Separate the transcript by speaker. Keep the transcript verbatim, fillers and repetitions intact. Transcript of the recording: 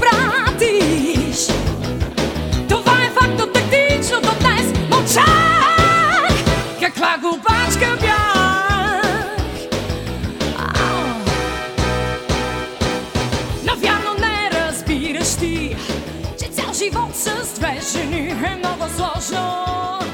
Speaker 1: изпратиш. Това е факт от тактично до днес. Мълчах, каква глупачка бях. Ау. Навярно не разбираш ти, че цял живот с две жени е много сложно.